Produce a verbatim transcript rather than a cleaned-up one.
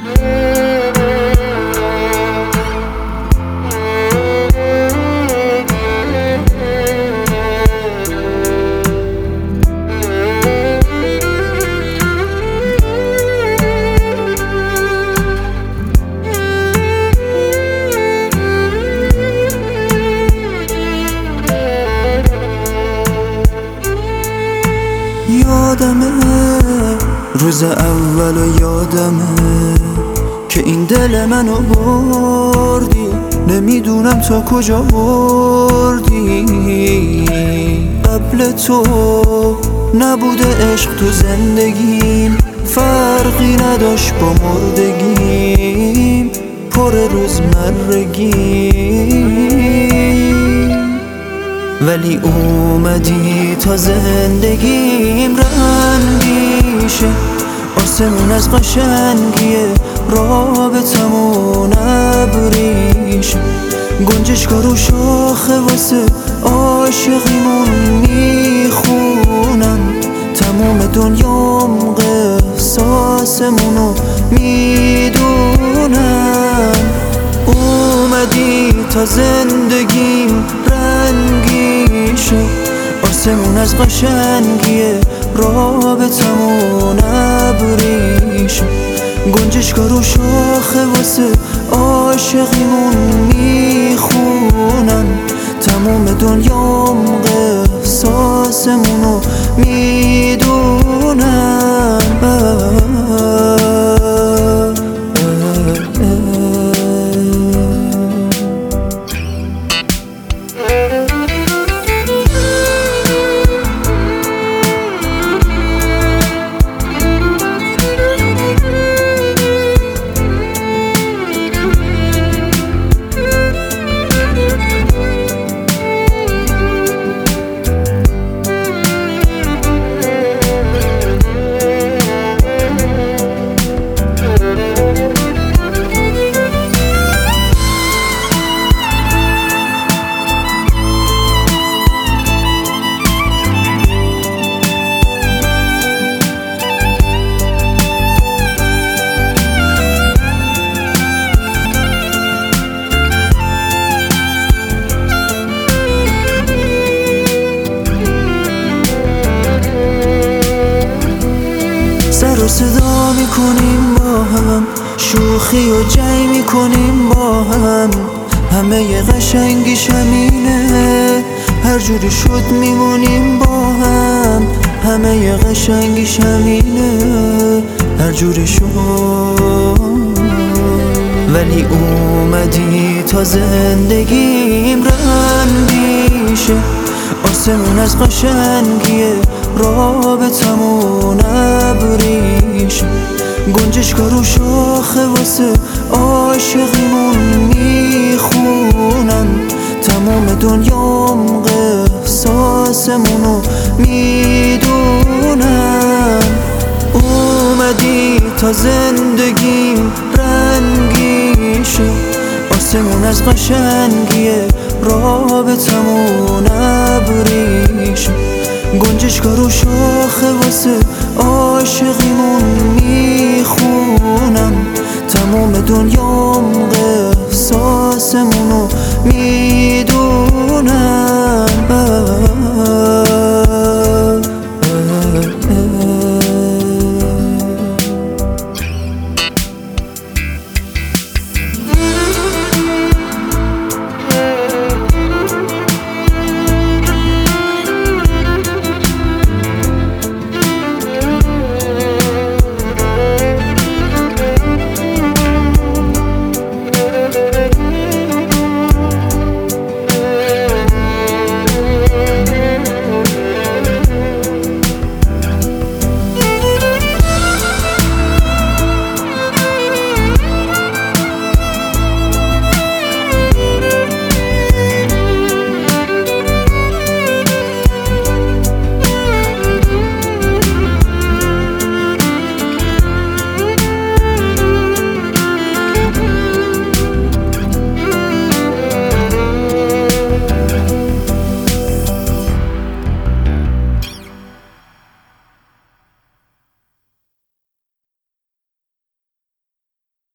یادمه روز اول و یادمه که این دل منو بردی، نمیدونم تا کجا بردی. قبل تو نبوده عشق تو زندگیم، فرقی نداشت با مردگیم، پر روزمرگیم. ولی اومدی تا زندگیم رنگیشه، آسمون از قشنگیه، رابطمون ابریشه. گنجشکا رو شاخه واسه عاشقیمون میخونم، تموم دنیام قصاصمونو میدونم. اومدی تا زندگیم رنگی شد، آسمون از قشنگیه، رابطمون ابریشه. گنجشکا رو شاخه واسه عاشقیمون میخونم، تموم دنیام قصاصمونو میدونم. سر و صدا میکنیم با هم، شوخی و جنگ میکنیم با هم، همه ی قشنگیش همینه، هر جوری شد میمونیم با هم. همه ی قشنگیش همینه، هر جوری شد. ولی اومدی تا زندگیم رنگیشه، آسمون از قشنگیه، رابطمون ابریشه. گنجشکا رو شاخه واسه عاشقیمون میخونم، تمام دنیام قصاصمونو میدونم. اومدی تا زندگیم رنگی شد، آسمون از قشنگیه، رابطمون ابریشه. گنجشکا رو شاخه واسه عاشقیمون میخونم، تمام دنیام قصاصمونو می